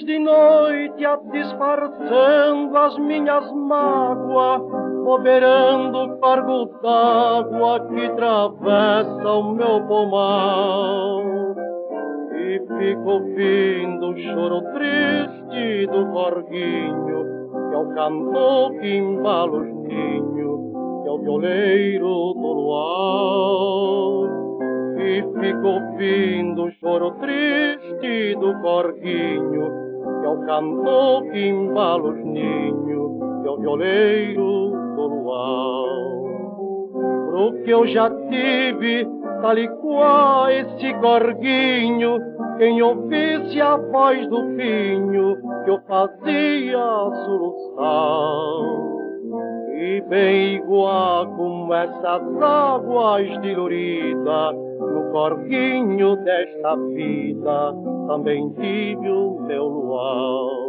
de noite a disfarçando as minhas mágoas, operando o cargo d'água que travessa o meu pomar. E fico ouvindo o choro triste do corguinho, que é o cantor que embala os ninhos, que é o violeiro do luar. E fico ouvindo o choro triste do corguinho, que é o cantor que embala os ninhos, que é o violeiro do luar. Porque eu já tive, tal e qual esse corguinho, quem ouvisse a voz do pinho, que eu fazia soluçar. E bem igual como essas águas diluridas, no corguinho desta vida, também tive o meu luar.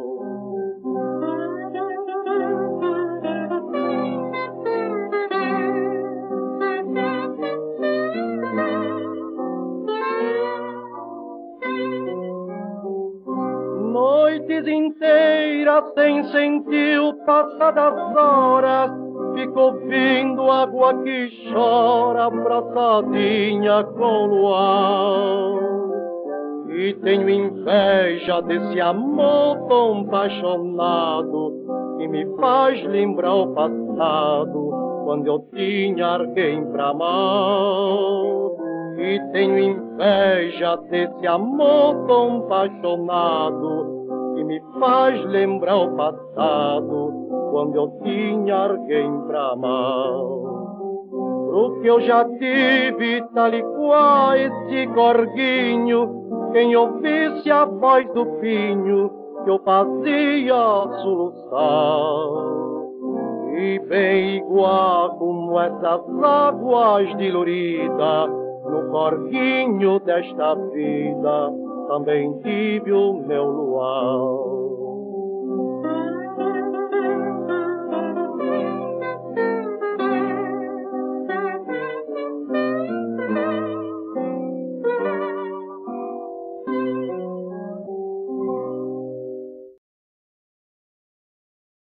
Noites inteiras sem sentir o passar das horas, fico ouvindo água que chora, abraçadinha com o luar. E tenho inveja desse amor tão apaixonado, que me faz lembrar o passado, quando eu tinha alguém pra amar. E tenho inveja desse amor tão apaixonado, que me faz lembrar o passado, quando eu tinha alguém pra amar. Porque eu já tive, tal e qual esse corguinho, quem ouvisse a voz do pinho, que eu fazia soluçar. E bem igual como essas águas diluridas, no corguinho desta vida, também tive o meu luar.